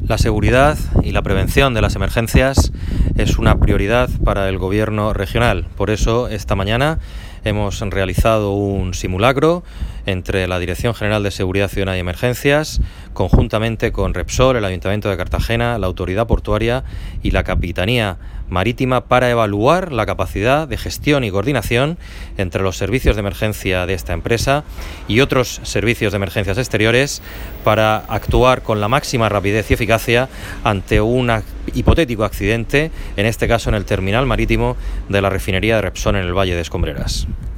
La seguridad y la prevención de las emergencias es una prioridad para el Gobierno regional. Por eso, esta mañana hemos realizado un simulacro entre la Dirección General de Seguridad Ciudadana y Emergencias, conjuntamente con Repsol, el Ayuntamiento de Cartagena, la Autoridad Portuaria y la Capitanía Marítima, para evaluar la capacidad de gestión y coordinación entre los servicios de emergencia de esta empresa y otros servicios de emergencias exteriores para actuar con la máxima rapidez y eficacia ante un hipotético accidente, en este caso en el terminal marítimo de la refinería de Repsol en el Valle de Escombreras.